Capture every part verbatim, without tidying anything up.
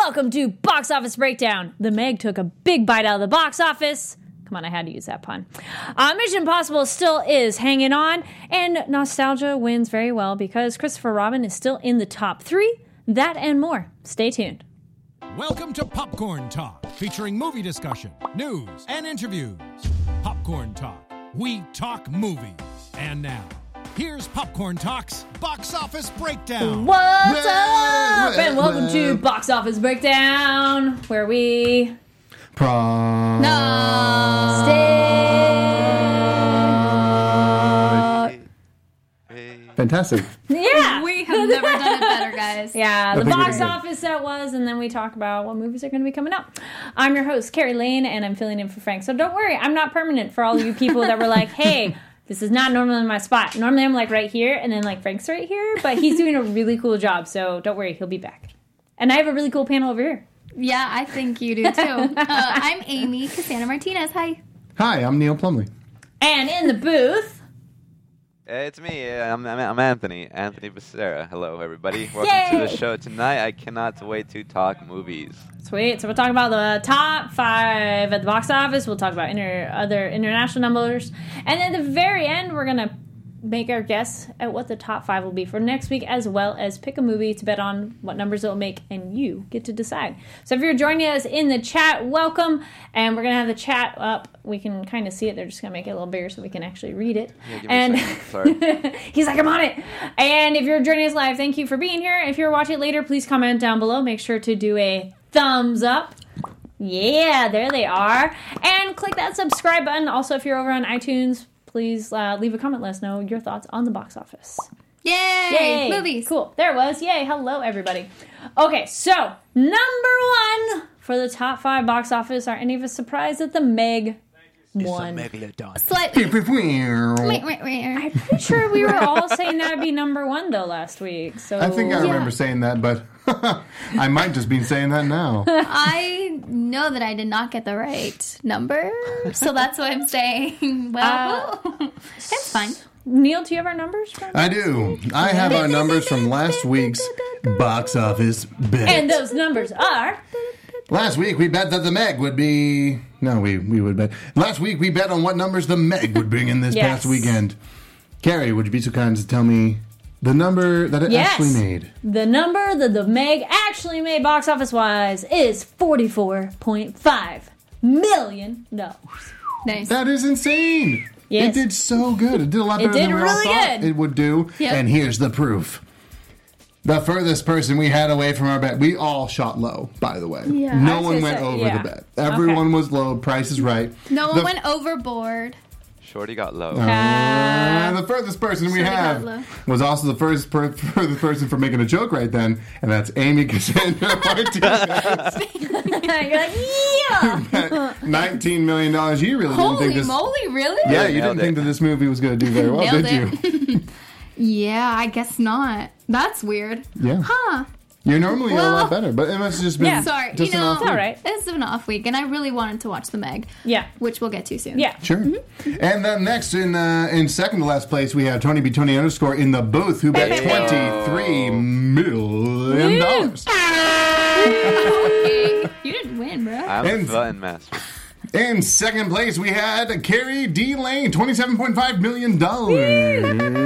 Welcome to Box Office Breakdown. The Meg took a big bite out of the box office. Come on, I had to use that pun. Uh, Mission Impossible still is hanging on, and nostalgia wins very well because Christopher Robin is still in the top three. That and more. Stay tuned. Welcome to Popcorn Talk, featuring movie discussion, news, and interviews. Popcorn Talk. We talk movies. And now, here's Popcorn Talk's Box Office Breakdown. What's up? And welcome to Box Office Breakdown, where we... Prom. No. Stay. Fantastic. Yeah. We have never done it better, guys. Yeah, I the think we box did good. office that was, and then we talk about what movies are going to be coming out. I'm your host, Carrie Lane, and I'm filling in for Frank. So don't worry, I'm not permanent for all you people that were like, hey, this is not normally my spot. Normally I'm like right here, and then like Frank's right here, but he's doing a really cool job, so don't worry, he'll be back. And I have a really cool panel over here. Yeah, I think you do too. Uh, I'm Amy Cassandra Martinez. Hi. Hi, I'm Neil Plumley. And in the booth... Hey, it's me. I'm, I'm, I'm Anthony. Anthony Becerra. Hello, everybody. Welcome Yay! to the show tonight. I cannot wait to talk movies. Sweet. So we'll talk about the top five at the box office. We'll talk about inter- other international numbers. And at the very end, we're going to make our guess at what the top five will be for next week, as well as pick a movie to bet on what numbers it will make, and you get to decide. So if you're joining us in the chat, welcome. And we're going to have the chat up. We can kind of see it. They're just going to make it a little bigger so we can actually read it. Yeah, give me and a second. Sorry. He's like, I'm on it. And if you're joining us live, thank you for being here. If you're watching it later, please comment down below. Make sure to do a thumbs up. Yeah, there they are. And click that subscribe button. Also, if you're over on iTunes, please uh, leave a comment. Let us know your thoughts on the box office. Yay! Yay! Movies. Cool. There it was. Yay. Hello, everybody. Okay, so number one for the top five box office. Are any of us surprised that the Meg won? Slightly. Pew, pew, pew. Wait, wait, wait. I'm pretty sure we were all saying that would be number one, though, last week. So I think I Yeah. remember saying that, but I might just be saying that now. I know that I did not get the right number, so that's what I'm saying. Well, Uh, it's fine. Neil, do you have our numbers? From I do. I have our numbers from last week's box office bet. And those numbers are... Last week we bet that the Meg would be... No, we, we would bet. Last week we bet on what numbers the Meg would bring in this Yes. past weekend. Carrie, would you be so kind as to tell me the number that it Yes. actually made? The number that the Meg actually made box office-wise is forty-four point five million dollars. Nice. That is insane. Yes. It did so good. It did a lot It better did than we really all thought good. it would do. Yep. And here's the proof. The furthest person we had away from our bet, we all shot low, by the way. Yeah. No I was one gonna went say, over yeah. the bet. Everyone Okay. was low. Price is right. No one the, went overboard. Shorty got low. Uh, the furthest person we Should've got have low. was also the first per, furthest person for making a joke right then, and that's Amy Cassandra Martinez. You're like, yeah! nineteen million dollars. You really didn't Holy think this... moly, really? Yeah, you Nailed didn't think it. that this movie was going to do very well, Nailed did you? Yeah, I guess not. That's weird. Yeah. Huh. You're normally a Well- lot better, but it must have just been Yeah. Sorry, just you an know, off It's all week. right. It's an off week, and I really wanted to watch The Meg, Yeah. which we'll get to soon. Yeah. Sure. And then next in uh, in second to last place, we have Tony B. Tony underscore in the booth, who bet twenty-three million dollars. Okay. You didn't win, bro. I'm And- the button master. In second place, we had Carrie D. Lane, twenty-seven point five million dollars.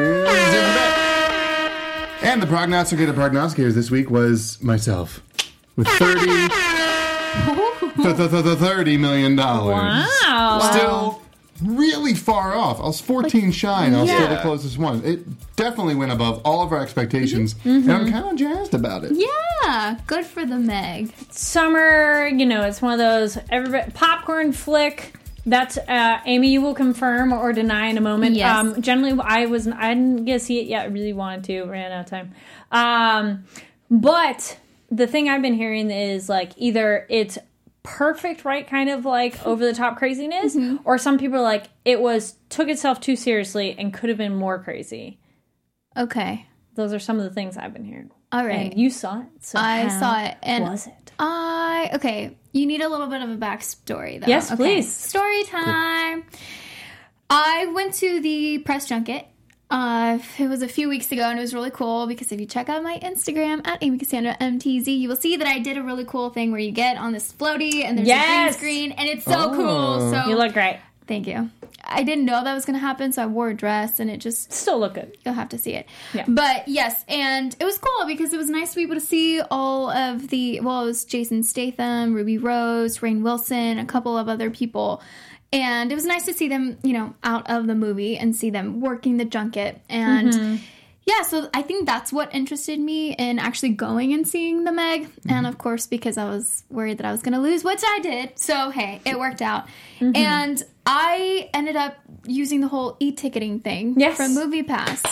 And the prognosticator prognosticators this week was myself, with thirty, th- th- th- thirty million dollars. Wow. Still really far off. I was fourteen shy, and I was still the Yeah. closest one. It definitely went above all of our expectations, and I'm kind of jazzed about it. Yeah, good for the Meg. Summer, you know, it's one of those everybody, popcorn flick. That's uh, Amy. You will confirm or deny in a moment. Yes. Um, generally, I was I didn't get to see it yet. I really wanted to. Ran out of time. Um, but the thing I've been hearing is like either it's perfect, right, kind of like over the top craziness, or some people are like it was took itself too seriously and could have been more crazy. Okay. Those are some of the things I've been hearing. All right. And you saw it. So I how saw it, and was it? I okay. You need a little bit of a backstory, though. Yes, Okay. please. Story time. I went to the press junket Uh, it was a few weeks ago, and it was really cool because if you check out my Instagram at Amy Cassandra M T Z, you will see that I did a really cool thing where you get on this floaty and there's Yes! a green screen, and it's so Oh. cool. So You look great. thank you. I didn't know that was going to happen, so I wore a dress, and it just Still look good. you'll have to see it. Yeah. But yes, and it was cool because it was nice to be able to see all of the, well, it was Jason Statham, Ruby Rose, Rainn Wilson, a couple of other people. And it was nice to see them, you know, out of the movie and see them working the junket. And Mm-hmm. yeah, so I think that's what interested me in actually going and seeing the Meg. Mm-hmm. And of course, because I was worried that I was going to lose, which I did. So hey, it worked out. Mm-hmm. And I ended up using the whole e-ticketing thing Yes. from MoviePass.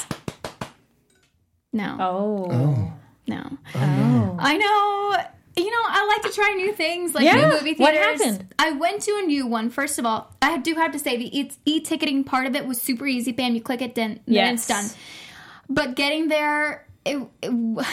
No. Oh. No. Oh. I know. You know, I like to try new things, like Yeah. new movie theaters. What happened? I went to a new one. First of all, I do have to say the e- e-ticketing part of it was super easy. Bam, you click it, then, then Yes. it's done. But getting there, it, it,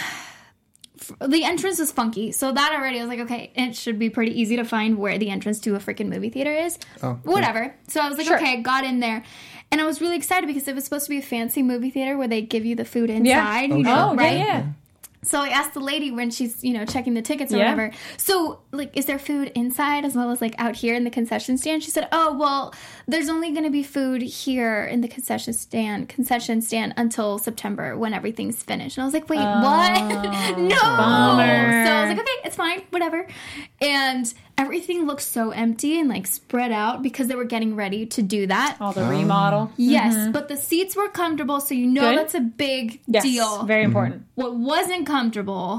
the entrance was funky. So that already, I was like, okay, it should be pretty easy to find where the entrance to a freaking movie theater is. Oh, Whatever. So I was like, Sure. okay, got in there. And I was really excited because it was supposed to be a fancy movie theater where they give you the food inside. You know, Oh, right? yeah, yeah. So I asked the lady when she's, you know, checking the tickets or Yeah. whatever. So, like, is there food inside as well as, like, out here in the concession stand? She said, oh, well, there's only going to be food here in the concession stand, concession stand until September when everything's finished. And I was like, wait, what? No. bummer. So I was like, okay, it's fine, whatever. And everything looked so empty and, like, spread out because they were getting ready to do that. All the remodel. Yes, but the seats were comfortable, so you know Good. that's a big Yes. deal. Very important. What wasn't comfortable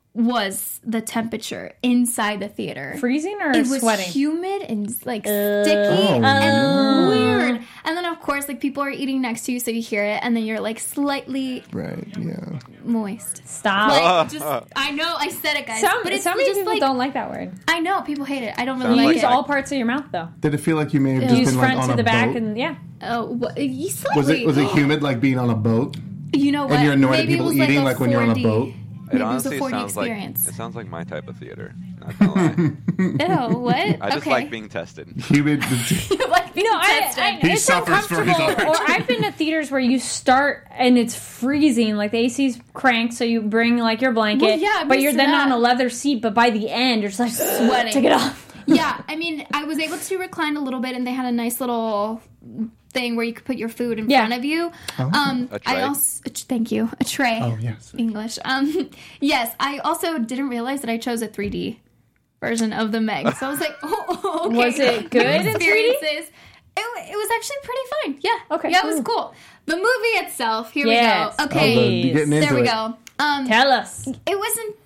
was the temperature inside the theater. Freezing or It was sweating? humid and like Uh, sticky Oh, and no. weird. And then of course, like people are eating next to you, so you hear it, and then you're like slightly Right, yeah. moist. Stop. Like just, I know I said it, guys, Some, but it's so many just people like don't like that word. I know people hate it. I don't really Sounds You like use it. like- all parts of your mouth, though. Did it feel like you may have just Use been like front on to a the back, boat? and yeah. Oh, what, you Was slightly. it was it humid like being on a boat? You know what? And you're annoyed at Maybe it people was eating like, like when you're on a four D. boat? Maybe It it was a honestly four D sounds like experience. it sounds like my type of theater. Not gonna lie. Ew, what? I just okay. like being tested. Humid. You like being No, I, tested. I, He it's suffers for his uncomfortable. art. Or I've been to theaters where you start and it's freezing, like the A C's cranked, so you bring like your blanket, Well, yeah, I'm but used you're to then that. on a leather seat. But by the end, you're just like Sweating. Take it off. Yeah, I mean, I was able to recline a little bit, and they had a nice little thing where you could put your food in Yeah. front of you. Um, A tray? I also a tr- thank you, a tray. Oh, yes. English. Um, yes, I also didn't realize that I chose a three D version of the Meg, so I was like, oh, okay. Was it good in three D? Experiences. It, it was actually pretty fun. Yeah. Okay, Yeah, it was cool. cool. The movie itself. Here Yes. we go. Oh, Okay. the, the getting into there we it. go. Um, Tell us. it wasn't.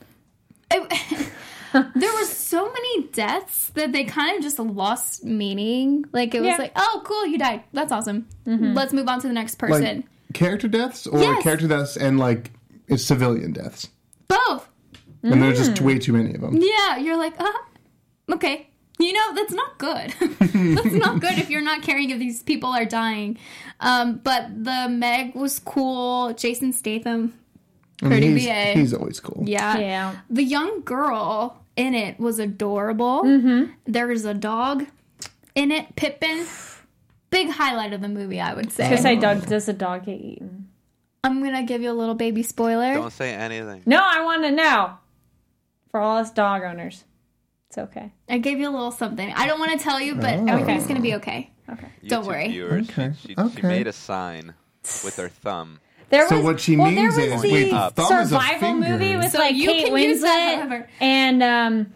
It, there were so many deaths that they kind of just lost meaning. Like it was Yeah. like, oh, cool, you died. That's awesome. Let's move on to the next person. Like character deaths or Yes. character deaths and like it's civilian deaths. Both. And there's just way too many of them. Yeah, you're like, ah, okay. You know, that's not good. That's not good if you're not caring if these people are dying. Um, but the Meg was cool. Jason Statham, I mean, pretty he's, B A. he's always cool. Yeah. Yeah. The young girl in it was adorable. Mm-hmm. There was a dog in it, Pippin. Big highlight of the movie, I would say. Just say, dog, does the dog get eaten? I'm going to give you a little baby spoiler. Don't say anything. No, I want to know. For all us dog owners, it's okay. I gave you a little something. I don't want to tell you, but Oh. everything's going to be okay. Okay. Don't YouTube worry. Viewers, Okay, She, she okay. made a sign with her thumb. There So was, what she well, means there was is- the wait, the thumb is a survival finger. movie with So like you Kate can use that Winslet however. and um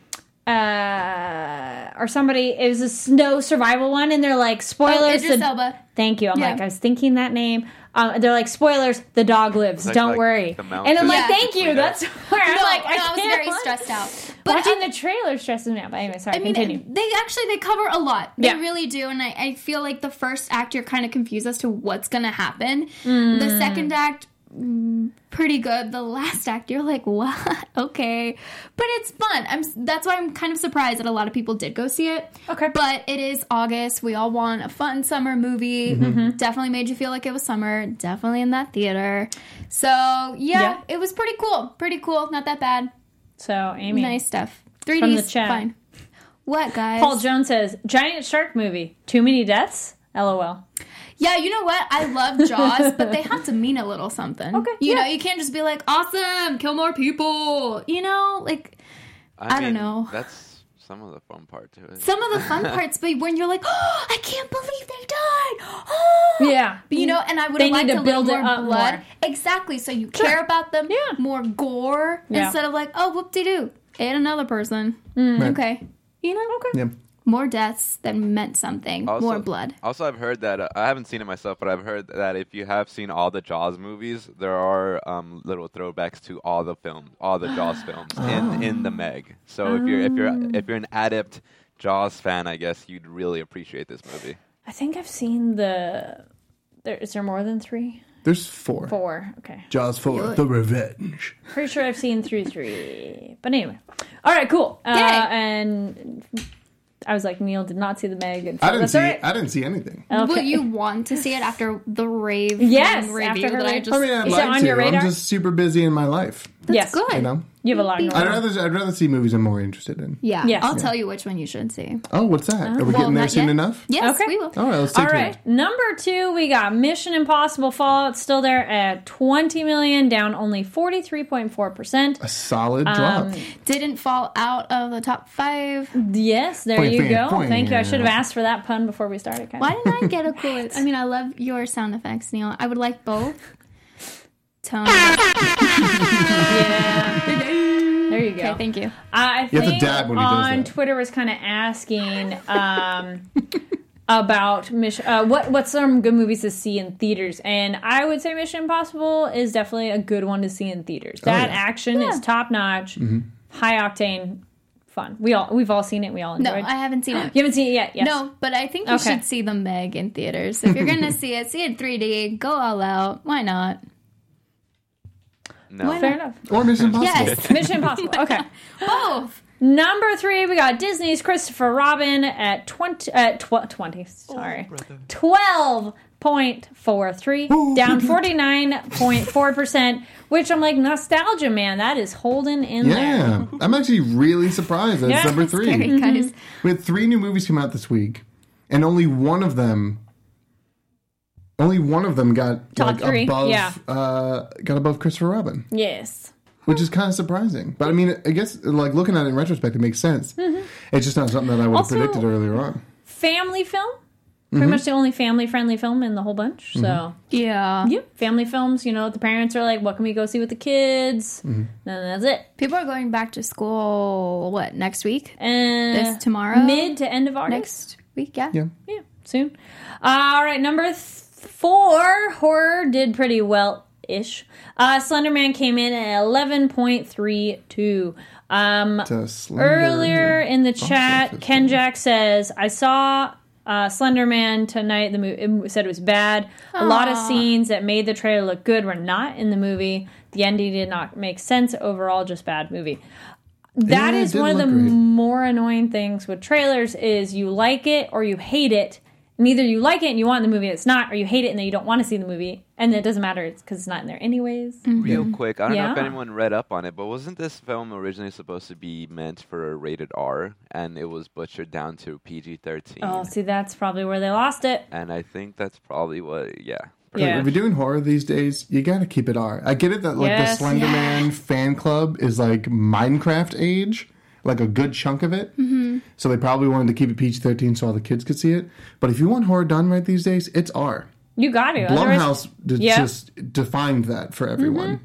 uh or somebody. It was a snow survival one, and they're like Oh, spoilers. Idris the- Elba. Thank you. I'm Yeah. like I was thinking that name. Um, they're like spoilers. The dog lives. Like- Don't like worry. the And mountain I'm like, Yeah. thank you. between us. That's where I'm No, like, no, I, I was can't very watch- stressed out. But Watching uh, the trailer stresses me out. But anyway, sorry. I mean, continue. they actually they cover a lot. They Yeah. really do, and I, I feel like the first act you're kind of confused as to what's gonna happen. The second act, mm, pretty good. The last act, you're like, what? Okay, but it's fun. I'm that's why I'm kind of surprised that a lot of people did go see it. Okay. but it is August. We all want a fun summer movie. Definitely made you feel like it was summer. Definitely in that theater. So yeah, Yeah. it was pretty cool. Pretty cool. Not that bad. So Amy, Nice stuff. three From D's the chat. fine. What guys? Paul Jones says giant shark movie. Too many deaths. LOL. Yeah, you know what? I love Jaws, but they have to mean a little something. Okay, You yeah. know, you can't just be like, awesome, kill more people. You know, like, I don't mean, know. That's some of the fun part to it. some of the fun parts, but when you're like, oh, I can't believe they died. Oh. Yeah. But, you know, and I would They have liked need to a little build it more up blood. more. Exactly. So you care about them. Yeah. More gore Yeah. instead of like, oh, whoop-de-doo. Ate another person. Right. Okay. You know? Okay. Yeah. More deaths that meant something. Also- more blood. Also, I've heard that uh, I haven't seen it myself, but I've heard that if you have seen all the Jaws movies, there are um, little throwbacks to all the films, all the Jaws films in, in the Meg. So if you're if you're if you're an adept Jaws fan, I guess you'd really appreciate this movie. I think I've seen the. There is there more than three? There's four. Four. Okay. Jaws four, The Revenge. Pretty sure I've seen through three. But anyway. All right, cool. Uh, Yay. and I was like, Neil did not see the Meg. And so I didn't that's see. all right. I didn't see anything. Okay. Will you want to see it after the rave Yes, review after her that I rave- just... I mean, I'd Is it like on to. your radar? I'm just super busy in my life. That's Yes. good. You know, You have a lot going I'd on. rather I'd rather see movies I'm more interested in. Yeah. Yes. I'll tell you which one you should see. Oh, what's that? Are we Well, getting there not soon yet. enough? Yes, Okay. we will. All right, let's stay All tuned. right. Number two, we got Mission Impossible Fallout still there at twenty million, down only forty-three point four percent. A solid Um, drop. Didn't fall out of the top five. Yes, there Point, you point, go. point. Thank you. I should have asked for that pun before we started. Kind Why didn't I get a cool... I mean, I love your sound effects, Neil. I would like both. Tone. Yeah. There you go. Okay, thank you. I You have to think dab when he does on that. Twitter was kind of asking um, about Mission, uh, what what's some good movies to see in theaters, and I would say Mission Impossible is definitely a good one to see in theaters. That yeah. action is top notch, high octane, fun. We all we've all seen it. We all No, enjoyed. I haven't seen it. You haven't seen it yet. Yes. No, but I think you Okay. should see the Meg in theaters. If you're going to see it, see it in three D. Go all out. Why not? No. Fair enough. Or Mission Impossible. Yes. Mission Impossible. Okay. Both. Number three, we got Disney's Christopher Robin at twenty, at tw- twenty, sorry, twelve point four three, down forty-nine point four percent, which I'm like, nostalgia, man, that is holding in there. Yeah, I'm actually really surprised that it's Yeah, number it's three. Scary, guys. We had three new movies come out this week, and only one of them, only one of them got Top like three, above, yeah. uh, got above Christopher Robin, Yes. which is kind of surprising. But I mean, I guess like looking at it in retrospect, it makes sense. It's just not something that I would have Also- predicted earlier on. Family film. Pretty much the only family-friendly film in the whole bunch. So, Yeah. yeah, family films, you know, the parents are like, what can we go see with the kids? And that's it. People are going back to school, what, next week? And This tomorrow? Mid to end of August. Next week, yeah. Yeah. Yeah, soon. All right, number th- four, horror did pretty well-ish. Uh, Slender Man came in at eleven point three two. Um, To Slender earlier and in the box chat, office. Ken Jack says, I saw uh, Slender Man tonight. The movie said it was bad. A lot of scenes that made the trailer look good were not in the movie. The ending did not make sense. Overall, just bad movie. That Yeah, it is did one of the look great. more annoying things with trailers is you like it or you hate it. And either you like it and you want the movie, it's not, or you hate it and then you don't want to see the movie, and it doesn't matter because it's not in there anyways. Real quick, I don't know if Yeah. anyone read up on it, but wasn't this film originally supposed to be meant for a rated R, and it was butchered down to P G thirteen? Oh, see, that's probably where they lost it. And I think that's probably what, yeah. Yeah. If you're doing horror these days, you gotta keep it R. I get it that like Yes. the Slender Man fan club is like Minecraft age, like a good chunk of it. Mm-hmm. So they probably wanted to keep it P G thirteen so all the kids could see it. But if you want horror done right these days, it's R. You got to. otherwise- Blumhouse d- Yeah. just defined that for everyone.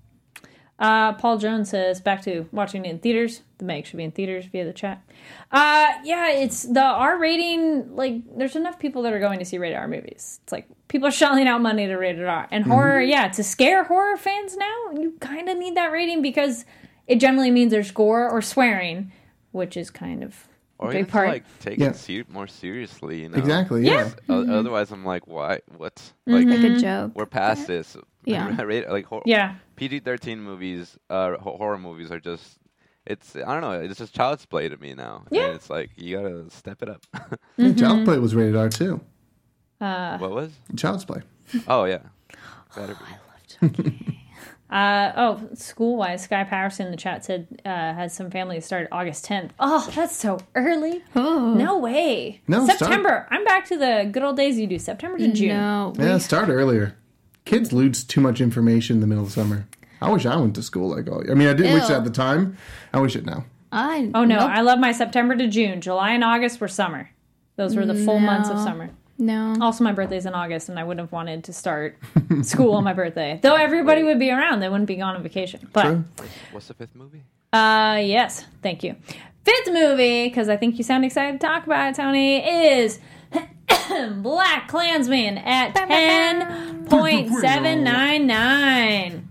Uh, Paul Jones says, back to watching it in theaters. The Meg should be in theaters via the chat. Uh, yeah, it's the R rating. Like, there's enough people that are going to see rated R movies. It's like people are shelling out money to rated R. And horror, yeah, to scare horror fans now, you kind of need that rating because it generally means there's gore or swearing, which is kind of a Or you big have part. to like take Yeah. it ser- more seriously, you know? Exactly, yeah. O- Otherwise, I'm like, why? What? Like, Like a joke. we're past this. Yeah. Rate- like hor- Yeah. P G thirteen movies, uh, ho- horror movies are just. It's I don't know. It's just child's play to me now. Yeah. And it's like you gotta step it up. Yeah, Child's Play was rated R too. Uh, What was? Child's Play. Oh yeah. Better be. Uh, oh, school-wise, Sky Patterson in the chat said uh, has some family that started August tenth. Oh, that's so early. Oh. No way. No, September. start- I'm back to the good old days you do, September to June. No. Yeah, start earlier. Kids lose too much information in the middle of summer. I wish I went to school like all. I mean, I didn't wish it Ew. at the time. I wish it now. I, Oh, no. nope. I love my September to June. July and August were summer. Those were the full months of summer. No. Also, my birthday's in August, and I wouldn't have wanted to start school on my birthday. Though everybody would be around. They wouldn't be gone on vacation. But, True. What's the fifth movie? uh, yes. Thank you. Fifth movie, because I think you sound excited to talk about it, Tony, is Black Klansman at ten point seven nine nine.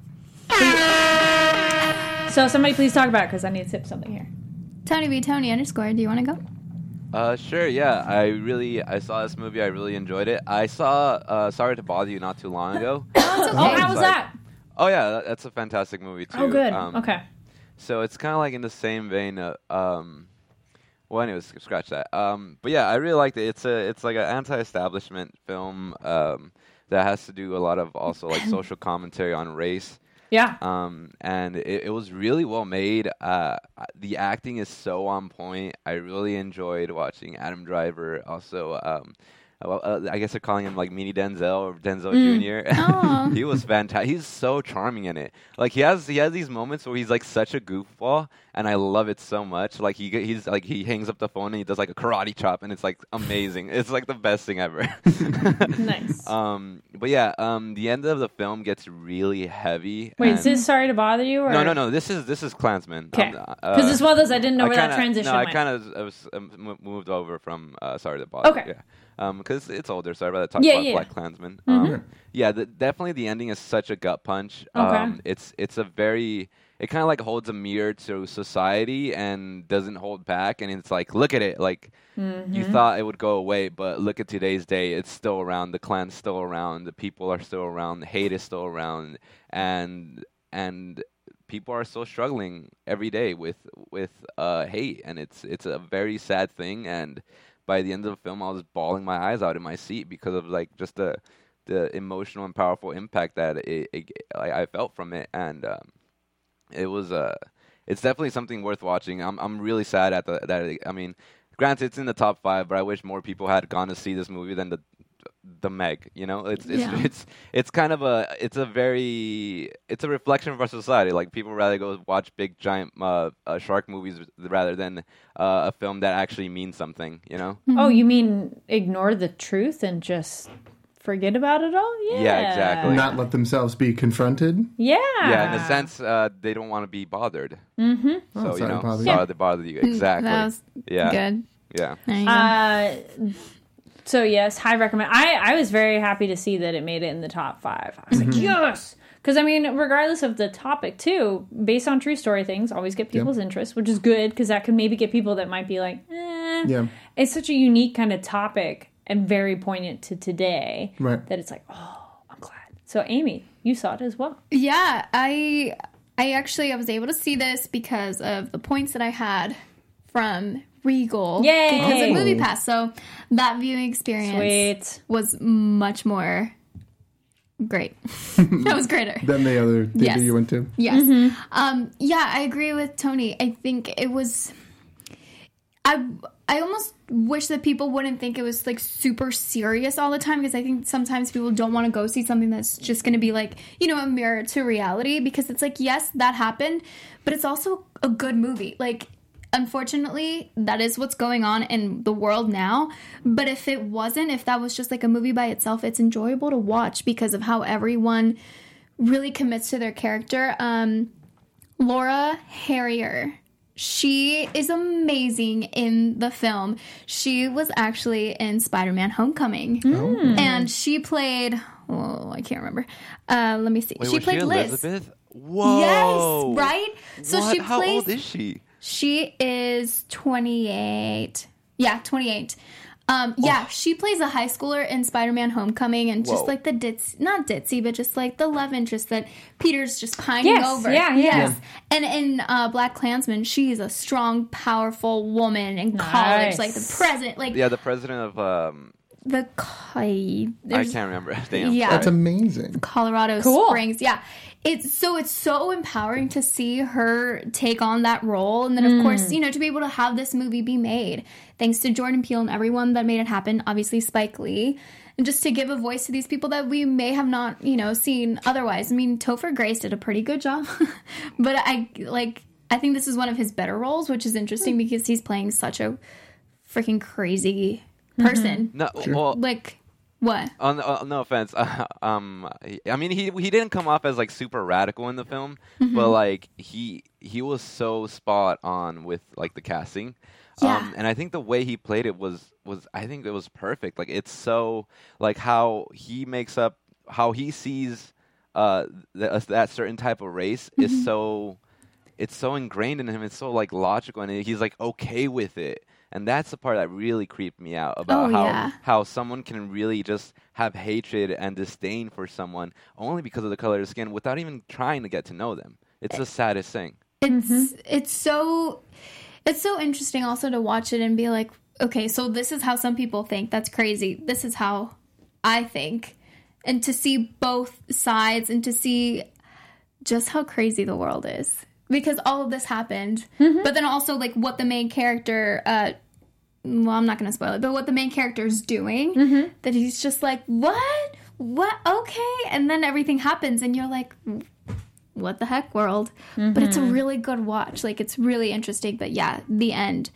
So somebody please talk about it, because I need to sip something here. Tony B. Tony underscore. Do you want to go? Uh, sure, yeah. I really, I saw this movie. I really enjoyed it. I saw uh, Sorry to Bother You not too long ago. Oh, how was It's like- that? Oh yeah, that- that's a fantastic movie too. Oh, good. Um, Okay. So it's kind of like in the same vein of, um, well, anyways, scratch that. Um, but yeah, I really liked it. It's a, it's like an anti-establishment film um, that has to do a lot of also like social commentary on race. Yeah. Um, and it, it was really well made. Uh, the acting is so on point. I really enjoyed watching Adam Driver. Also, um, well, uh, I guess they're calling him like Mini Denzel or Denzel Junior Aw. He was fantastic. He's so charming in it. Like he has he has these moments where he's like such a goofball, and I love it so much. Like he he's like he hangs up the phone and he does like a karate chop, and it's like amazing. It's like the best thing ever. Nice. Um, but yeah, um, the end of the film gets really heavy. Wait, and- is this Sorry to Bother You? Or? no, no, no. This is this is Klansman. Okay. Um, Because uh, it's one of those I didn't know I where kinda, that transition No, I went. kind of I was um, mo- moved over from uh, Sorry to Bother. Okay. Yeah. Um, because it's older, so I'd rather talk Yeah, about yeah. Black Klansman. Um, yeah, the, definitely the ending is such a gut punch. Okay. Um, it's it's a very it kind of like holds a mirror to society and doesn't hold back, and it's like look at it, like you thought it would go away, but look at today's day, it's still around. The Klan's still around. The people are still around. The hate is still around, and and people are still struggling every day with with uh, hate, and it's it's a very sad thing. And by the end of the film, I was bawling my eyes out in my seat because of like just the the emotional and powerful impact that it, it I, I felt from it, and um, it was uh it's definitely something worth watching. I'm I'm really sad at the that it, I mean, granted it's in the top five, but I wish more people had gone to see this movie than the the Meg. You know, it's it's Yeah. it's it's kind of a it's a very it's a reflection of our society. Like people rather go watch big giant uh, uh, shark movies rather than uh, a film that actually means something. You know. Oh, you mean ignore the truth and just forget about it all? Yeah. Yeah, exactly. Not let themselves be confronted. Yeah. Yeah, in a sense, uh, they don't want to be bothered. Mm-hmm. So Oh, you sorry know, to bother you. sorry to bother you. Exactly. That was yeah. good. Yeah. There you go. Uh, so yes, high recommend. I, I was very happy to see that it made it in the top five. I was like, yes, because I mean, regardless of the topic, too, based on true story things, always get people's interest, which is good because that could maybe get people that might be like, eh. Yeah. It's such a unique kind of topic and very poignant to today Right. that it's like, oh, I'm glad. So Amy, you saw it as well. Yeah, I I actually I was able to see this because of the points that I had from Regal. Yay! Because of Oh. Movie Pass. So that viewing experience Sweet. was much more great. That was greater. Then the other theater Yes. you went to. Yes. Um, yeah, I agree with Tony. I think it was. I I almost wish that people wouldn't think it was like super serious all the time, because I think sometimes people don't want to go see something that's just going to be like, you know, a mirror to reality, because it's like, yes, that happened, but it's also a good movie. Like, unfortunately, that is what's going on in the world now. But if it wasn't, if that was just like a movie by itself, it's enjoyable to watch because of how everyone really commits to their character. Um, Laura Harrier, she is amazing in the film. She was actually in Spider-Man Homecoming. And she played, oh, I can't remember. Uh, let me see. Wait, she was played she Liz. Elizabeth? Whoa. Yes, right? So What? she How plays. old is she? She is twenty-eight. Yeah, twenty-eight. Um, yeah, she plays a high schooler in Spider-Man Homecoming, and just Whoa. like the ditz, not ditzy, but just like the love interest that Peter's just pining Yes, over. yeah, yeah. Yes. And in uh, Black Klansman, she's a strong, powerful woman in college, Nice. like the president, like Yeah, the president of um, the co- I there's- can't remember. Damn. Yeah. That's amazing. Colorado Cool. Springs. Yeah. it's so it's so empowering to see her take on that role, and then of Mm. course, you know, to be able to have this movie be made thanks to Jordan Peele and everyone that made it happen, obviously Spike Lee, and just to give a voice to these people that we may have not, you know, seen otherwise. I mean, Topher Grace did a pretty good job, but I like I think this is one of his better roles, which is interesting because he's playing such a freaking crazy person. No, well, Like what? On, uh, no offense. Uh, um, he- I mean, he he didn't come off as like super radical in the film, Mm-hmm. but like he he was so spot on with like the casting. Yeah. Um, and I think the way he played it was was I think it was perfect. Like it's so like how he makes up how he sees uh th- that certain type of race Mm-hmm. is so it's so ingrained in him. It's so like logical, and he's like okay with it. And that's the part that really creeped me out about Oh, how yeah. how someone can really just have hatred and disdain for someone only because of the color of their skin without even trying to get to know them. It's the saddest thing. It's it's so it's so interesting also to watch it and be like, okay, so this is how some people think. That's crazy. This is how I think. And to see both sides and to see just how crazy the world is. Because all of this happened. But then also like what the main character uh well, I'm not going to spoil it, but what the main character is doing, that he's just like, what? What? Okay. And then everything happens and you're like, what the heck, world? But it's a really good watch. Like, it's really interesting. But yeah, the end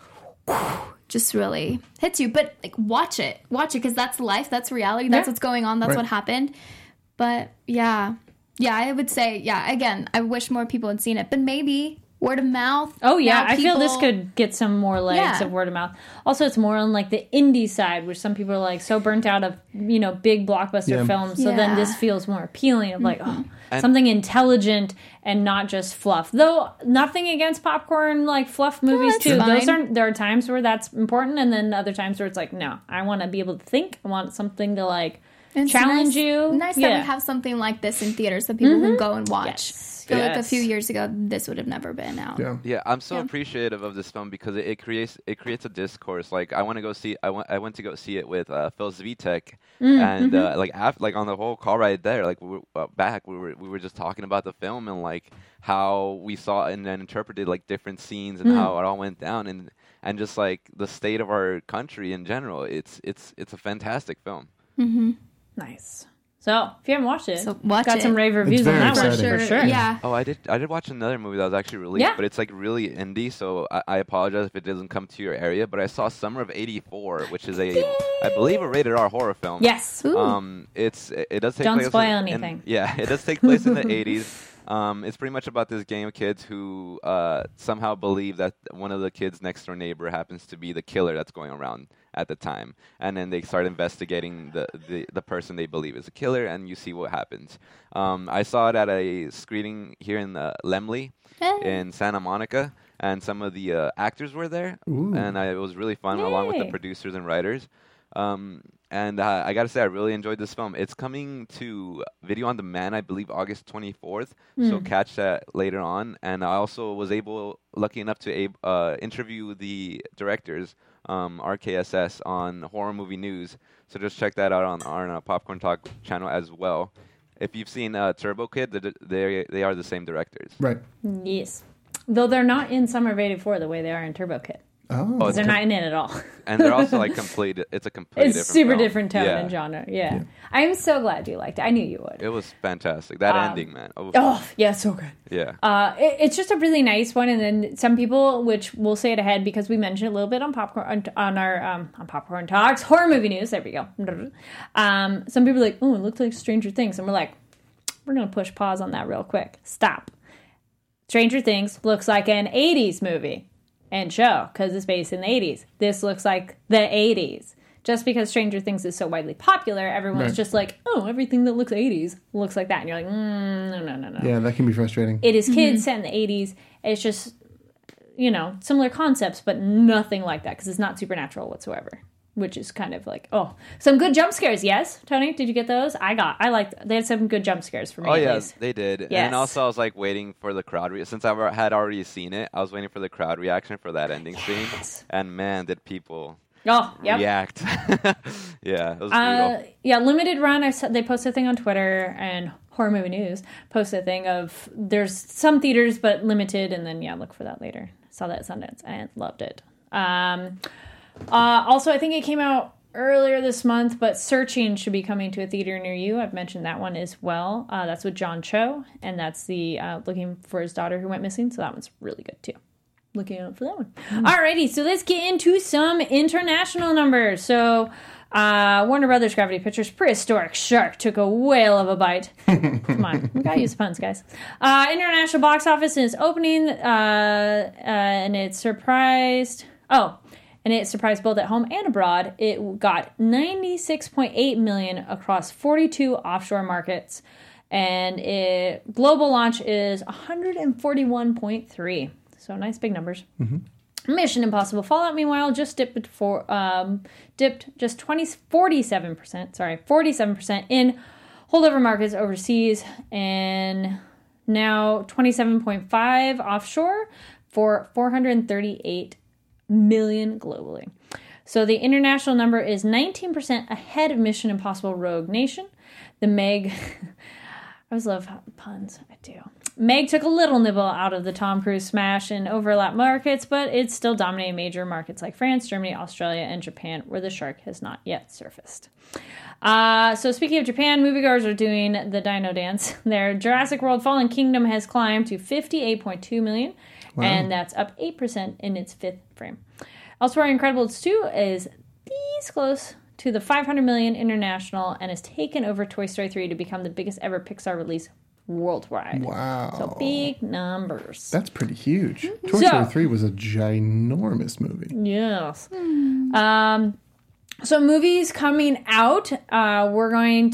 just really hits you. But like, watch it. Watch it because that's life. That's reality. That's Yeah. what's going on. That's Right. what happened. But yeah. Yeah, I would say, yeah, again, I wish more people had seen it. But maybe word of mouth. Oh yeah, now I feel this people- could get some more legs Yeah. of word of mouth. Also, it's more on like the indie side, which some people are like so burnt out of, you know, big blockbuster Yeah. films. So then Yeah. Mm-hmm. this feels more appealing of like, oh, And- something intelligent and not just fluff. Though nothing against popcorn like fluff movies that's too. Those fine. are there are times where that's important, and then other times where it's like, no, I want to be able to think. I want something to like It's challenge nice, you. Nice that Yeah. Mm-hmm. we have something like this in theaters that people can go and watch. Yes. I feel like a Yes. few years ago, this would have never been out. Yeah. Yeah, I'm so Yeah. appreciative of this film because it, it creates it creates a discourse. Like I want to go see I went I went to go see it with uh, Phil Zvitek, Mm, and mm-hmm. uh, like after, like on the whole call right there, like we were, uh, back we were we were just talking about the film and like how we saw and then interpreted like different scenes and Mm. how it all went down and and just like the state of our country in general. It's it's it's a fantastic film. Nice. So if you haven't watched it, So watch got it. some rave reviews on very that one exciting. for sure. Yeah. Oh, I did. I did watch another movie that was actually released, Yeah. but it's like really indie. So I, I apologize if it doesn't come to your area. But I saw Summer of eighty-four, which is a, I believe, a rated R horror film. Yes. Ooh. Um, it's it, it does take Don't place. spoil in- anything. yeah, it does take place in the eighties. Um, it's pretty much about this gang of kids who uh, somehow believe that one of the kids' next door neighbor happens to be the killer that's going around at the time, and then they start investigating the, the, the person they believe is a killer, and you see what happens. Um, I saw it at a screening here in the Lemley in Santa Monica, and some of the uh, actors were there, Ooh. and I, it was really fun along with the Yay. producers and writers. Um, and uh, I gotta say, I really enjoyed this film. It's coming to video on demand, I believe, August twenty-fourth. So catch that later on. And I also was able, lucky enough, to ab- uh, interview the directors, um, R K S S, on Horror Movie News. So just check that out on our uh, Popcorn Talk channel as well. If you've seen uh, Turbo Kid, they they they are the same directors. Right. Yes. Though they're not in Summer of eighty-four the way they are in Turbo Kid. Oh. Because they're not in it at all. And they're also like complete. It's a completely It's different super film. different tone Yeah. and genre. Yeah. I'm so glad you liked it. I knew you would. It was fantastic. That Um, ending, man. Oh, Oh, yeah, so good. yeah. Uh, it, it's just a really nice one, and then some people, which we'll say it ahead because we mentioned it a little bit on popcorn on, on our um, on Popcorn Talks horror movie news. There we go. Um, some people are like, oh, it looked like Stranger Things, and we're like, we're gonna push pause on that real quick. Stop. Stranger Things looks like an eighties movie and show because it's based in the eighties. This looks like the eighties. Just because Stranger Things is so widely popular, everyone's Right. just like, oh, everything that looks eighties looks like that. And you're like, mm, no, no, no, no. Yeah, that can be frustrating. It is kids set in the eighties. It's just, you know, similar concepts, but nothing like that because it's not supernatural whatsoever. Which is kind of like, oh, some good jump scares. Yes, Tony, did you get those? I got, I liked, they had some good jump scares for me. Oh at yeah, least. they did. Yes. And also, I was like waiting for the crowd re- since I wa- had already seen it. I was waiting for the crowd reaction for that ending scene, and man, did people Oh, yep. react! Yeah, it was brutal. Uh, yeah, limited run. I saw, they posted a thing on Twitter, and Horror Movie News posted a thing of there's some theaters but limited, and then yeah, look for that later. Saw that at Sundance and loved it. Um, uh, also, I think it came out earlier this month, but Searching should be coming to a theater near you. I've mentioned that one as well. Uh, that's with John Cho, and that's the uh, looking for his daughter who went missing. So that one's really good too. Looking out for that one. Mm. Alrighty, so let's get into some international numbers. So uh, Warner Brothers Gravity Pictures Prehistoric Shark took a whale of a bite. Come on, we gotta use puns, guys. Uh, international box office is opening, uh, uh, and it surprised. Oh. And it surprised both at home and abroad. It got ninety-six point eight million dollars across forty-two offshore markets. And it global launch is one hundred forty-one point three. So nice big numbers. Mm-hmm. Mission Impossible Fallout, meanwhile, just dipped for um, dipped just twenty, forty-seven percent, sorry, forty-seven percent in holdover markets overseas, and now twenty-seven point five offshore for four hundred thirty-eight million globally. So the international number is nineteen percent ahead of Mission Impossible Rogue Nation. The Meg, I always love puns, I do. Meg took a little nibble out of the Tom Cruise smash in overlap markets, but it's still dominating major markets like France, Germany, Australia, and Japan, where the shark has not yet surfaced. Uh, so speaking of Japan, moviegoers are doing the dino dance. Their Jurassic World Fallen Kingdom has climbed to fifty-eight point two million. Wow. And that's up eight percent in its fifth frame. Elsewhere, Incredibles two is this close to the five hundred million international and has taken over Toy Story three to become the biggest ever Pixar release worldwide. Wow. So big numbers. That's pretty huge. Toy So- Story three was a ginormous movie. Yes. Um, so movies coming out, uh, we're going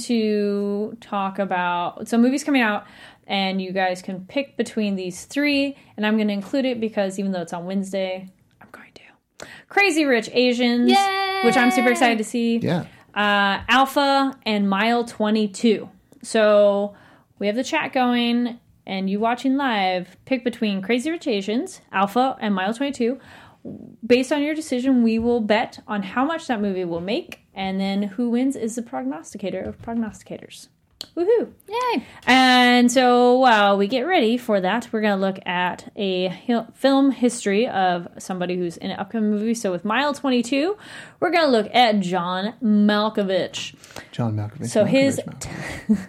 to talk about... So movies coming out, and you guys can pick between these three, and I'm going to include it because even though it's on Wednesday, I'm going to. Crazy Rich Asians, Yay! which I'm super excited to see. Yeah. Uh, Alpha and Mile twenty-two. So we have the chat going, and you watching live, pick between Crazy Rich Asians, Alpha, and Mile twenty-two. Based on your decision, we will bet on how much that movie will make, and then who wins is the prognosticator of prognosticators. Woohoo! Yay! And so while we get ready for that, we're going to look at a hi- film history of somebody who's in an upcoming movie. So with Mile twenty-two, we're going to look at John Malkovich. John Malkovich. So Malkovich, his Malkovich.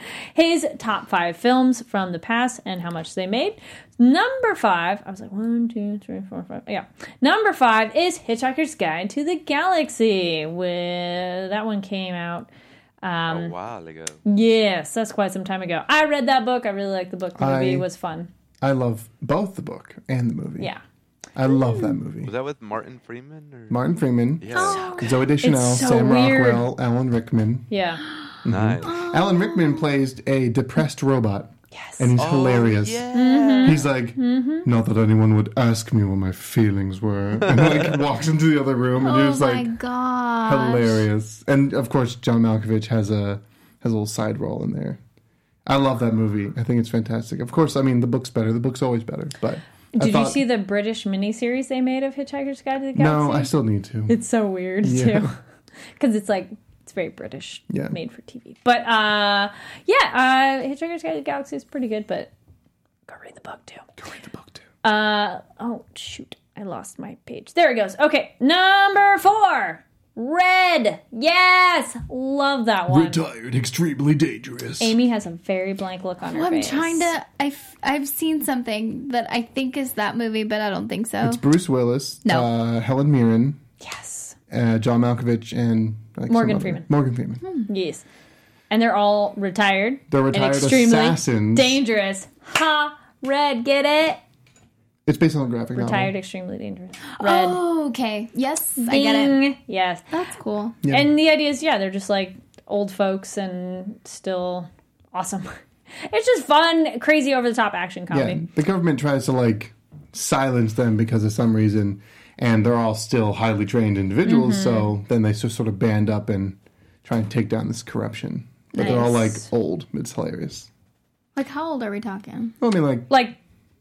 his top five films from the past and how much they made. Number five, I was like, one, two, three, four, five. Yeah. Number five is Hitchhiker's Guide to the Galaxy. With that one came out. Um, a while ago. Yes, that's quite some time ago. I read that book. I really liked the book. The movie I- was fun. I love both the book and the movie. Yeah. I love that movie. Was that with Martin Freeman? Or? Martin Freeman, Yeah. Zoe Deschanel, It's so Sam weird. Rockwell, Alan Rickman. Yeah. Nice. Alan Rickman plays a depressed robot. Yes. And he's Oh, hilarious. Yeah. He's like, not that anyone would ask me what my feelings were. And like walks into the other room and Oh you're just my like, gosh. hilarious. And of course, John Malkovich has a has a little side role in there. I love that movie. I think it's fantastic. Of course, I mean, the book's better. The book's always better. But I Did you thought- see the British miniseries they made of Hitchhiker's Guide to the Galaxy? No, I still need to. It's so weird, Yeah. too. Because it's like, it's very British, Yeah. made for T V. But, uh, yeah, uh, Hitchhiker's Guide to the Galaxy is pretty good, but go read the book, too. Go read the book too. Uh, oh, shoot. I lost my page. There it goes. Okay, number four. Red. Yes. Love that one. Retired, extremely dangerous. Amy has a very blank look on her Well, I'm face. trying to. I've I've seen something that I think is that movie, but I don't think so. It's Bruce Willis, No. uh, Helen Mirren, Yes. uh, John Malkovich, and like, some Morgan other- Freeman. Morgan Freeman. Yes. And they're all retired. They're retired and extremely assassins. dangerous. Ha! Red, get it? It's based on a graphic Retired, novel. extremely dangerous. Red. Oh, okay. Yes, I get it. Ding. Yes. That's cool. Yeah. And the idea is, yeah, they're just like old folks and still awesome. It's just fun, crazy, over the top action Yeah, comedy. the government tries to like silence them because of some reason, and they're all still highly trained individuals. Mm-hmm. So then they just sort of band up and try and take down this corruption. But they're all like Nice. old. It's hilarious. Like, how old are we talking? Well, I mean, like Like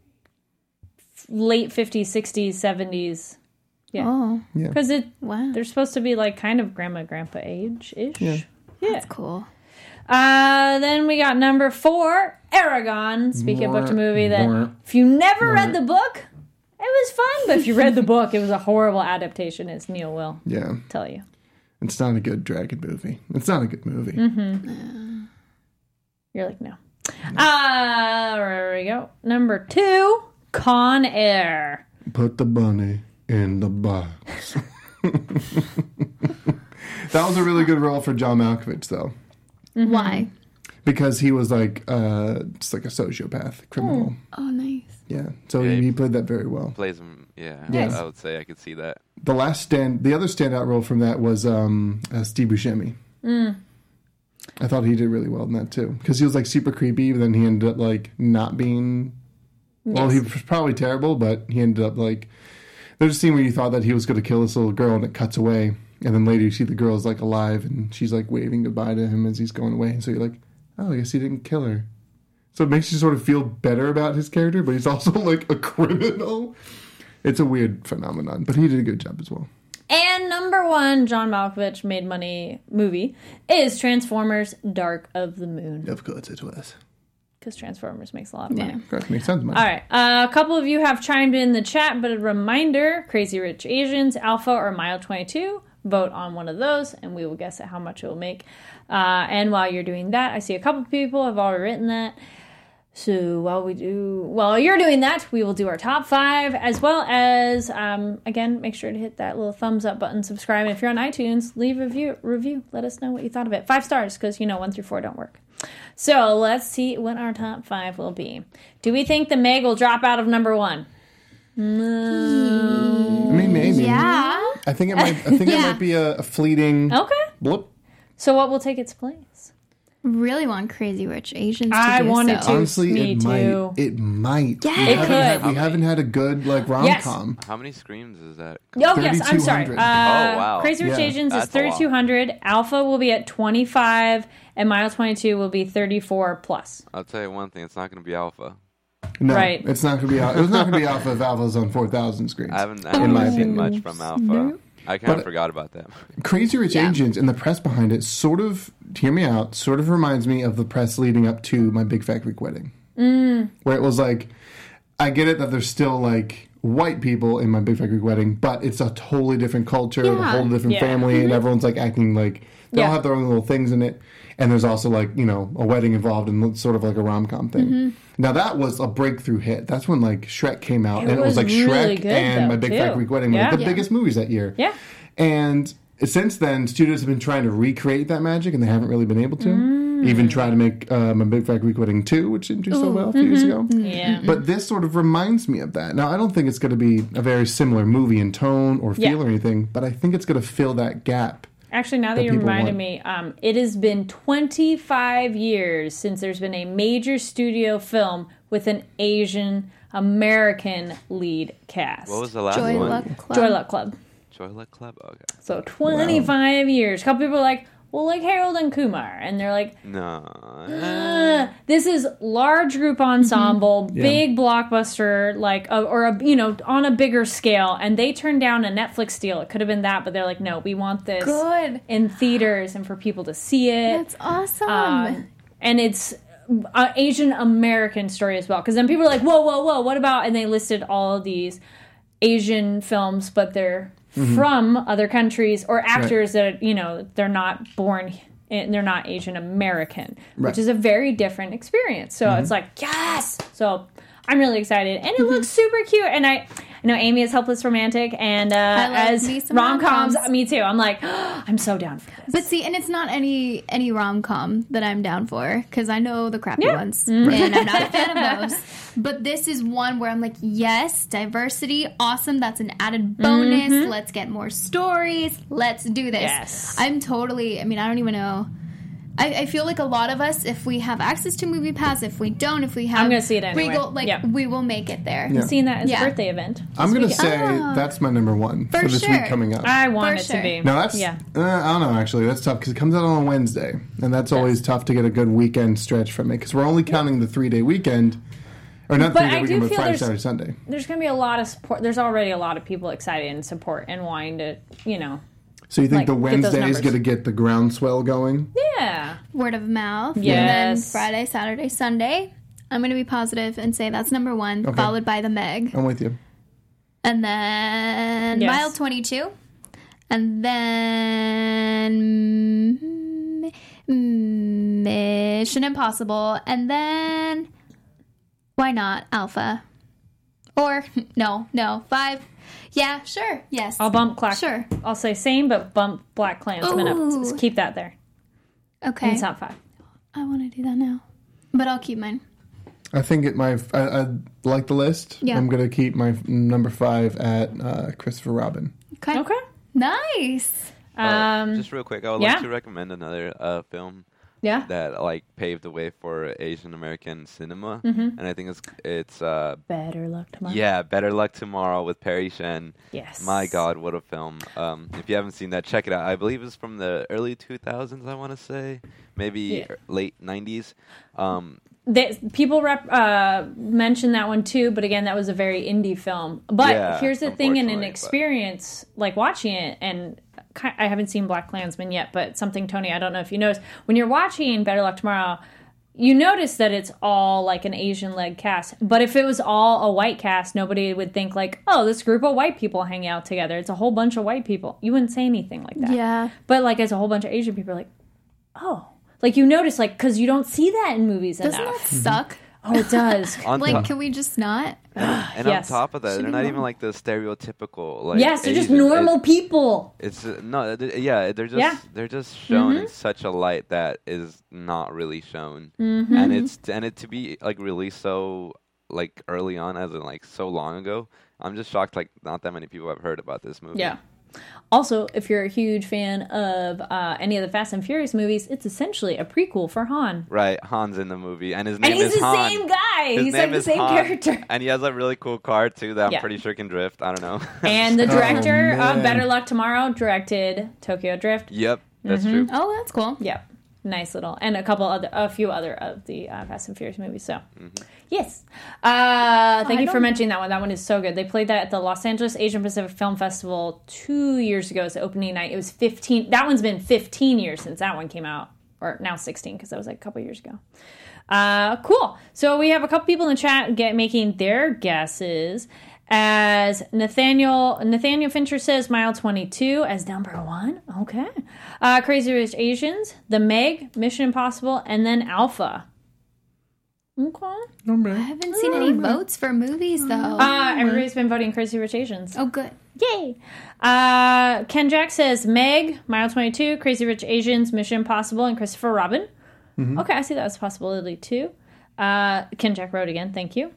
late fifties, sixties, seventies. Yeah. Oh, yeah, Because it wow. they're supposed to be like kind of grandma, grandpa age ish. Yeah. Yeah. That's cool. Uh, then we got number four, Aragon. Speaking of book to movie, that Mwah. if you never read the book, it was fun. But if you read the book, it was a horrible adaptation, as Neil will Yeah. tell you. It's not a good dragon movie. It's not a good movie. Mm-hmm. You're like, no. Uh, there we go. Number two, Con Air. Put the bunny in the box. That was a really good role for John Malkovich, though. Mm-hmm. Why? Because he was like, uh, just like a sociopath criminal. Oh, nice. Yeah. So Yeah, he, he- he played that very well. Plays him, yeah. Yes. I would say I could see that. The last stand, the other standout role from that was um, uh, Steve Buscemi. Mm. I thought he did really well in that too, because he was like super creepy, but then he ended up like not being. Well, he was probably terrible, but he ended up like. There's a scene where you thought that he was going to kill this little girl, and it cuts away, and then later you see the girl's like alive, and she's like waving goodbye to him as he's going away, and so you're like, oh, I guess he didn't kill her. So it makes you sort of feel better about his character, but he's also like a criminal. It's a weird phenomenon, but he did a good job as well. And number one, John Malkovich made money movie is Transformers: Dark of the Moon. Of course it was. Because Transformers makes a lot of money. Yeah. That makes sense, man. All right. Uh, a couple of you have chimed in the chat, but a reminder, Crazy Rich Asians, Alpha, or Mile twenty-two. Vote on one of those, and we will guess at how much it will make. Uh, and while you're doing that, I see a couple of people have already written that. So while we do, while you're doing that, we will do our top five, as well as, um, again, make sure to hit that little thumbs up button, subscribe, and if you're on iTunes, leave a review. review. Let us know what you thought of it. Five stars, because, you know, one through four don't work. So let's see what our top five will be. Do we think the Meg will drop out of number one? No. I mean, maybe. Yeah. I think it might. I think it Yeah. might be a, a fleeting Okay. blip. So what will take its place? Really want Crazy Rich Asians to I do wanted so. to. Honestly, Me it too. might. It might. Yeah. we It haven't could. Had, we How haven't had a good like rom Yes. com. How many screams is that? Oh, yes, I'm sorry. Uh, thirty-two hundred. Oh, wow. Crazy Rich Yeah. Asians is That's a lot. thirty-two hundred. Alpha will be at twenty-five, and Mile twenty-two will be thirty-four plus. I'll tell you one thing. It's not going to be Alpha. No, Right. it's not gonna be. Al- It's not gonna be Alpha if Alpha's on four thousand screens. I haven't, I In haven't my really seen opinion. much from Alpha. I kind But- of forgot about that. Crazy Rich Yeah. Asians and the press behind it sort of, hear me out, sort of reminds me of the press leading up to My Big Fat Greek Wedding. Mm. Where it was like, I get it that there's still like white people in My Big Fat Greek Wedding, but it's a totally different culture, a Yeah. whole different Yeah. family, and everyone's like acting like, they all Yeah. have their own little things in it. And there's also like, you know, a wedding involved and sort of like a rom-com thing. Mm-hmm. Now that was a breakthrough hit. That's when like Shrek came out. It and it was was like really Shrek good, and though, My Big Fat too. Greek Wedding were Yeah. like the Yeah. biggest movies that year. Yeah. And since then, studios have been trying to recreate that magic, and they haven't really been able to. Mm. Even try to make um, a Big Fat Greek Wedding two, which didn't do so well a few years ago. Yeah. But this sort of reminds me of that. Now, I don't think it's going to be a very similar movie in tone or feel Yeah. or anything, but I think it's going to fill that gap. Actually, now that, that you people reminded want. me, um, it has been twenty-five years since there's been a major studio film with an Asian American lead cast. What was the last Joy one? Luck Club. Joy Luck Club. Joy Luck Club? Okay. So twenty-five years. A couple people are like, well, like Harold and Kumar. And they're like, No. Uh, this is large group ensemble, Yeah. big blockbuster, like uh, or a, you know, on a bigger scale, and they turned down a Netflix deal. It could have been that, but they're like, no, we want this Good. in theaters and for people to see it. That's awesome. Um, and it's an Asian American story as well, because then people are like, whoa, whoa, whoa, what about? And they listed all of these Asian films, but they're from other countries or actors that you know they're not born. And they're not Asian American, Right. which is a very different experience. So it's like, yes! So I'm really excited. And it looks super cute. And I, I know Amy is Helpless Romantic. And uh, love as me some rom-coms, rom-coms. me too. I'm like, oh, I'm so down for this. But see, and it's not any any rom com that I'm down for because I know the crappy Yeah. ones, and I'm not a fan of those. But this is one where I'm like, yes, diversity, awesome. That's an added bonus. Let's get more stories. Let's do this. Yes. I'm totally. I mean, I don't even know. I, I feel like a lot of us, if we have access to Movie Pass, if we don't, if we have, I'm gonna see it anyway. Regal, like Yep. we will make it there. Yeah. Seeing that as Yeah. a birthday event. I'm going to this say weekend. that's my number one for, For this sure. week coming up. I want For it sure. to be. Now that's yeah. uh, I don't know actually that's tough because it comes out on a Wednesday and that's always tough to get a good weekend stretch from it because we're only counting the three day weekend or not But three day I do weekend but feel Friday there's- Saturday Sunday. There's going to be a lot of support. There's already a lot of people excited and support and wanting to, you know. So you think Like, the get those Wednesday is numbers. going to get the groundswell going? Yeah. Word of mouth. And Yes. then Friday, Saturday, Sunday. I'm going to be positive and say that's number one, Okay. followed by the Meg. I'm with you. And then Yes. Mile twenty-two. And then mm, Mission Impossible. And then why not Alpha? Or no, no, five. Yeah, sure. Yes. I'll bump Black. Sure. I'll say same, but bump Black Klansman up. Ooh. Just keep that there Okay. in the top five. I want to do that now. But I'll keep mine. I think it my I, I like the list. Yeah. I'm going to keep my number five at uh, Christopher Robin. Okay. Okay. Nice. Uh, Um, just real quick, I would yeah. like to recommend another uh, film yeah. that like paved the way for Asian American cinema, Mm-hmm. and I think it's it's uh, Better luck tomorrow. yeah, Better Luck Tomorrow with Perry Shen. Yes. My God, what a film! Um, if you haven't seen that, check it out. I believe it's from the early two thousands. I want to say maybe Yeah. er- late nineties. Um, They, people rep, uh, mentioned that one too, but again, that was a very indie film. But Yeah, here's the thing: in an unfortunately, but- experience like watching it, and ki- I haven't seen Black Klansman yet, but something, Tony, I don't know if you noticed, when you're watching Better Luck Tomorrow, you notice that it's all like an Asian-led cast. But if it was all a white cast, nobody would think like, oh, this group of white people hang out together. It's a whole bunch of white people. You wouldn't say anything like that. Yeah. But like, as a whole bunch of Asian people, are like, oh. Like, you notice, like, because you don't see that in movies Doesn't enough. that suck? Oh, it does. on Like, top, can we just not? and yes. on top of that, Should they're be not even normal. like the stereotypical. Like, Yes, they're just Asian. normal It- people. It's uh, no, th- yeah, they're just Yeah. they're just shown Mm-hmm. in such a light that is not really shown, Mm-hmm. and it's and it to be like released so like early on, as in like so long ago. I'm just shocked, like not that many people have heard about this movie. Yeah. Also, if you're a huge fan of uh, any of the Fast and Furious movies, it's essentially a prequel for Han. Right, Han's in the movie, and his name And he's is the Han. same guy. His He's name like the is same Han, character. and he has a really cool car too that I'm Yeah. pretty sure can drift. I don't know. And the director man. of Better Luck Tomorrow directed Tokyo Drift. Yep, that's Mm-hmm. true. Oh, that's cool. Yep. Nice little, and a couple other, a few other of the uh, Fast and Furious movies. So, yes. Uh, thank I you for don't- mentioning that one. That one is so good. They played that at the Los Angeles Asian Pacific Film Festival two years ago. It's the opening night. It was fifteen. That one's been fifteen years since that one came out, or now sixteen because that was like a couple years ago. Uh, cool. So we have a couple people in the chat get making their guesses. As Nathaniel Nathaniel Fincher says, Mile twenty-two as number one. Okay. Uh, Crazy Rich Asians, The Meg, Mission Impossible, and then Alpha. Okay. Oh, I haven't seen any votes for movies, though. Uh, everybody's been voting Crazy Rich Asians. oh, good. Yay! Uh, Ken Jack says Meg, Mile twenty-two, Crazy Rich Asians, Mission Impossible, and Christopher Robin. Okay, I see that as a possibility too. Uh, Ken Jack wrote again. Thank you.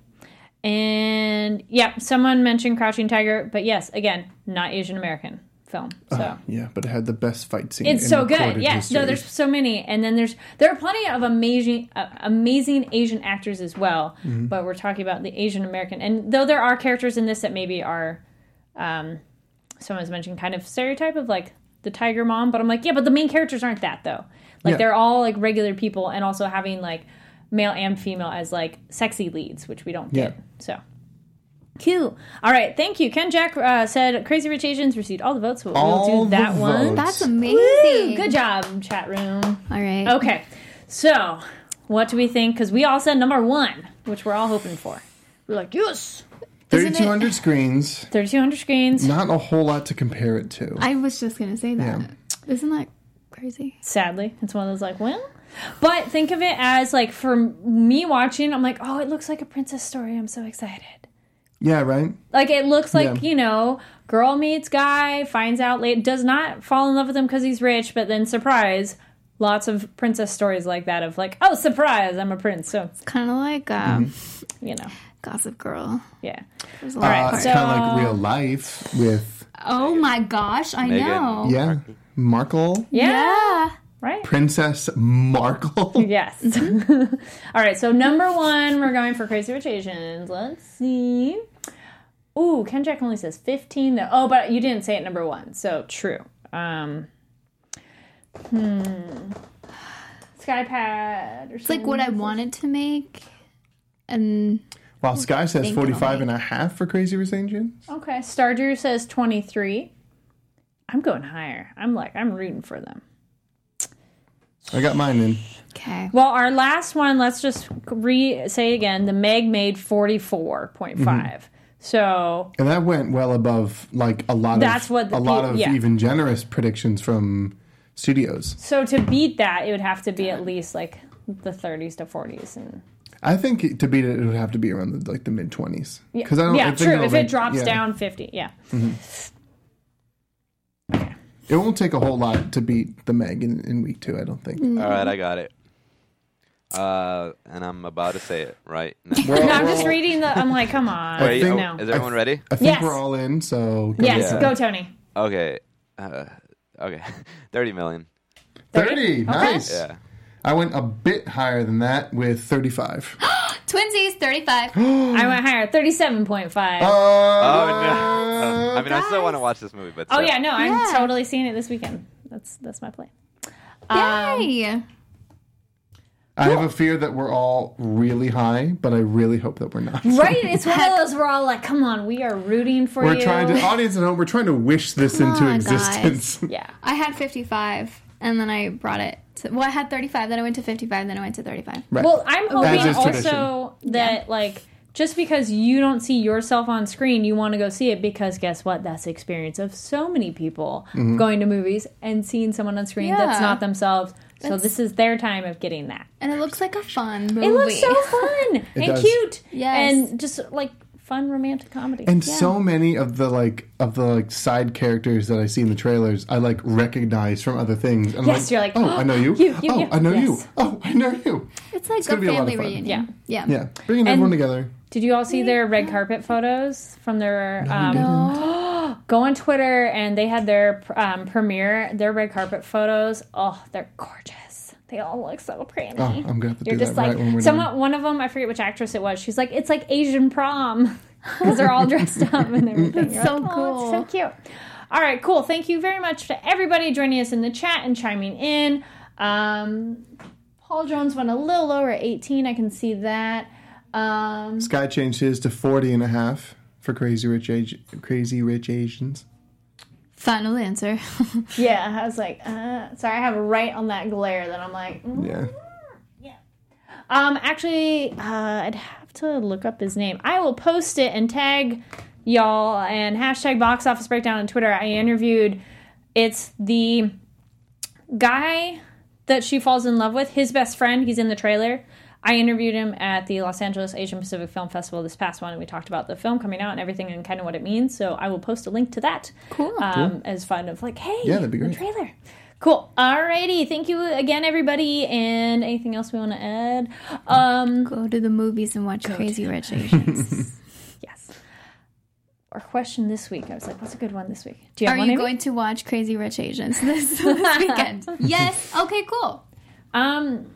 And yeah, someone mentioned Crouching Tiger, but yes, again, not Asian American film. So Yeah, but it had the best fight scene. it's in so good. recorded Yeah, history. no, there's so many, and then there's there are plenty of amazing, uh, amazing Asian actors as well. Mm-hmm. But we're talking about the Asian American, and though there are characters in this that maybe are, um, someone's mentioned kind of stereotype of like the tiger mom, but I'm like, yeah, but the main characters aren't that though. Like Yeah. they're all like regular people, and also having like male and female as like sexy leads, which we don't Yeah. get. So. Cool. All right. Thank you. Ken Jack uh, said Crazy Rich Asians received all the votes. So we'll All do that the one. votes. That's amazing. Woo! Good job, chat room. All right. Okay. So, what do we think? Because we all said number one, which we're all hoping for. We're like, yes! thirty-two hundred screens. thirty-two hundred screens. Not a whole lot to compare it to. I was just going to say that. Yeah. Isn't that crazy? Sadly, it's one of those like, well. But think of it as like, for me watching, I'm like, oh, it looks like a princess story. I'm so excited. Yeah, right? Like, it looks like, Yeah. you know, girl meets guy, finds out late, does not fall in love with him because he's rich, but then surprise, lots of princess stories like that of like, oh, surprise, I'm a prince. So, Kind of like um, you know, Gossip Girl. yeah. There's a Uh, lot of it's parts. kind of like real life with, Oh my gosh, I Meghan. know. yeah, Markle. Yeah. Yeah. Right? Princess Markle. Yes. All right, so number one, we're going for Crazy Rich Asians. Let's see. Ooh, Ken Jack only says fifteen. Though. Oh, but you didn't say it number one, so true. Um, hmm. Skypad or It's like what I wanted to make. And While Sky says Think forty-five it'll and a half for Crazy Rich Asians. Okay, Stardew says twenty-three. I'm going higher. I'm like, I'm rooting for them. I got mine in. Okay. Well, our last one, let's just re say again, the Meg made forty-four point five. Mm-hmm. So and that went well above like a lot that's of what the a lot pe- of yeah. even generous predictions from studios. So to beat that, it would have to be at least like the thirties to forties, and I think to beat it, it would have to be around the, like the mid twenties. yeah, I don't, yeah, I think true. it'll If make- it drops yeah. down fifty, yeah. Mm-hmm. Okay. It won't take a whole lot to beat the Meg in, in week two. I don't think. Mm. All right, I got it. Uh, and I'm about to say it right now. Well, No, I'm just well, reading the. I'm like, come on. Wait, think- no. is everyone ready? I think Yes. we're all in. So go Yes, Yeah. go Tony. Okay. Uh, okay. thirty million. thirty. Okay. Nice. Yeah. I went a bit higher than that with thirty-five. Twinsies, thirty-five. I went higher, thirty-seven point five. Uh, Oh, no. I mean, I still want to watch this movie, but oh still. yeah, no, I'm Yeah. totally seeing it this weekend. That's that's my play. Um, Yay. I have a fear that we're all really high, but I really hope that we're not. Right? It's one of those we're all like, come on, we are rooting for We're you. trying to, audience at home, we're trying to wish this Come into on, existence. Yeah. I had fifty-five, and then I brought it to, well, I had thirty-five, then I went to fifty-five, then I went to thirty-five. Right. Well, I'm hoping As is also that like just because you don't see yourself on screen, you want to go see it because guess what? That's the experience of so many people Mm-hmm. going to movies and seeing someone on screen that's Yeah. not themselves. So That's- this is their time of getting that. And it looks like a fun movie. It looks so fun and does. cute. Yes. And just like fun romantic comedy. And Yeah. so many of the like of the like side characters that I see in the trailers, I like recognize from other things. And I'm Yes, you're like, oh, I know you. you, you, oh, you. I know you. Yes. Oh, I know you. It's like gonna a be a lot of family fun. reunion. Yeah. Yeah, bringing everyone together. Did you all see their red carpet photos from their um, go on Twitter and they had their um, premiere, their red carpet photos. Oh, they're gorgeous. They all look so pretty. Oh, I'm gonna have to You're do just that like right when we're someone. done. One of them, I forget which actress it was. She's like, it's like Asian prom because they're all dressed up and everything. You're so like, oh, cool. it's so cute. All right, cool. Thank you very much to everybody joining us in the chat and chiming in. Um, Paul Jones went a little lower at eighteen. I can see that. Um, Sky changed his to forty and a half for Crazy Rich Age, Crazy Rich Asians. Final answer. yeah, I was like, uh, sorry, I have right on that glare that I'm like, mm. Yeah. Um, actually, uh, I'd have to look up his name. I will post it and tag y'all and hashtag box office breakdown on Twitter. I interviewed, it's the guy that she falls in love with, his best friend. He's in the trailer. I interviewed him at the Los Angeles Asian Pacific Film Festival this past one, and we talked about the film coming out and everything and kind of what it means. So I will post a link to that. Cool. Um, as fun of like, hey, Yeah, that'd be the great. trailer. Cool. Alrighty. Thank you again, everybody. And anything else we want to add? Um, Go to the movies and watch Crazy Rich Asians. yes. Our question this week. I was like, what's a good one this week? Do you have Are one, you Amy? going to watch Crazy Rich Asians this, this weekend? Yes. Okay, cool. Um,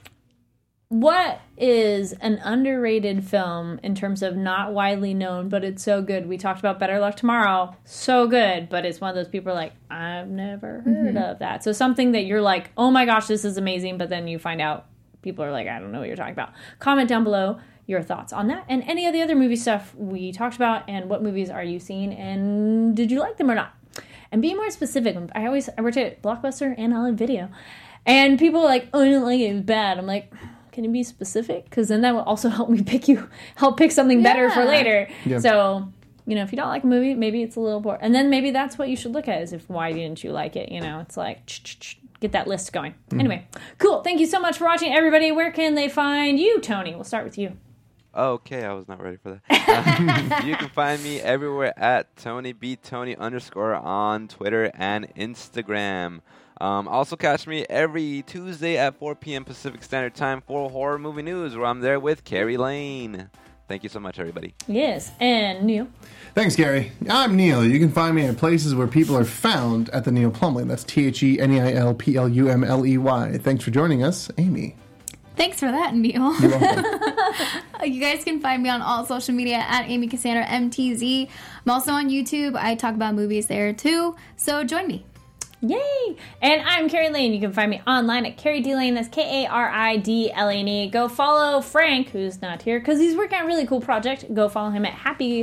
what is an underrated film in terms of not widely known, but it's so good? We talked about Better Luck Tomorrow. So good, but it's one of those people are like, I've never heard Mm-hmm. of that. So something that you're like, oh my gosh, this is amazing, but then you find out people are like, I don't know what you're talking about. Comment down below your thoughts on that and any of the other movie stuff we talked about, and what movies are you seeing, and did you like them or not? And be more specific. I always I worked at Blockbuster and Hollywood Video, and people are like, oh, I didn't like it, it was bad. I'm like, can you be specific? Because then that will also help me pick you, help pick something better for Yeah. later. Yeah. So, you know, if you don't like a movie, maybe it's a little boring. And then maybe that's what you should look at is if why didn't you like it? You know, it's like, get that list going. Anyway, cool. Thank you so much for watching, everybody. Where can they find you, Tony? We'll start with you. Okay, I was not ready for that. Uh, you can find me everywhere at Tony B Tony underscore on Twitter and Instagram. Um, also catch me every Tuesday at four p.m. Pacific Standard Time for Horror Movie News, where I'm there with Carrie Lane. Thank you so much, everybody. Yes, and Neil. Thanks, Gary. I'm Neil. You can find me at places where people are found at the Neil Plumley. That's T H E N E I L P L U M L E Y. Thanks for joining us, Amy. Thanks for that, Neil. You're welcome. You guys can find me on all social media at Amy Cassandra M T Z. I'm also on YouTube. I talk about movies there too, so join me. Yay! And I'm Carrie Lane. You can find me online at Carrie D Lane. That's K A R I D L A N E. Go follow Frank, who's not here, because he's working on a really cool project. Go follow him at Happy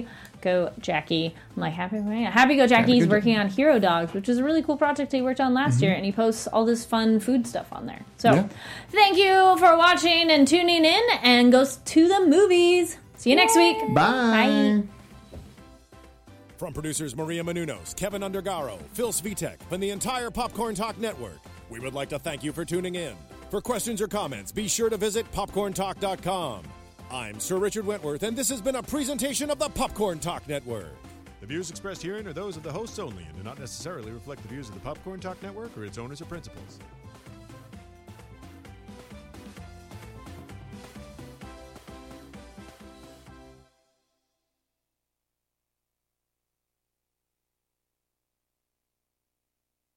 Go Jackie. I'm like, Happy Go Happy Go Jackie. He's working on Hero Dogs, which is a really cool project he worked on last mm-hmm. year, and he posts all this fun food stuff on there. So yeah. Thank you for watching and tuning in, and go to the movies. See you Yay. next week. Bye. Bye. From producers Maria Menounos, Kevin Undergaro, Phil Svitek, and the entire Popcorn Talk Network, we would like to thank you for tuning in. For questions or comments, be sure to visit popcorn talk dot com. I'm Sir Richard Wentworth, and this has been a presentation of the Popcorn Talk Network. The views expressed herein are those of the hosts only and do not necessarily reflect the views of the Popcorn Talk Network or its owners or principals.